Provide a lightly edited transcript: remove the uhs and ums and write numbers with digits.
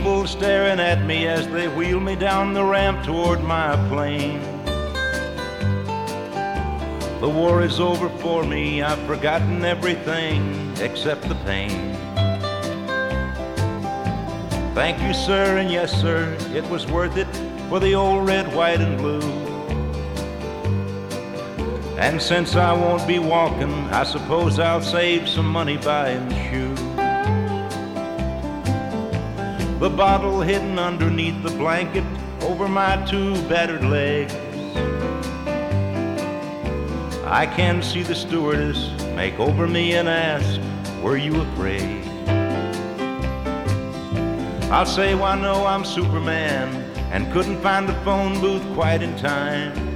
people staring at me as they wheel me down the ramp toward my plane. The war is over for me, I've forgotten everything except the pain. Thank you, sir, and yes, sir, it was worth it for the old red, white, and blue. And since I won't be walking, I suppose I'll save some money buying shoes. The bottle hidden underneath the blanket over my two battered legs. I can see the stewardess make over me and ask, were you afraid? I'll say, why no, I'm Superman, and couldn't find a phone booth quite in time.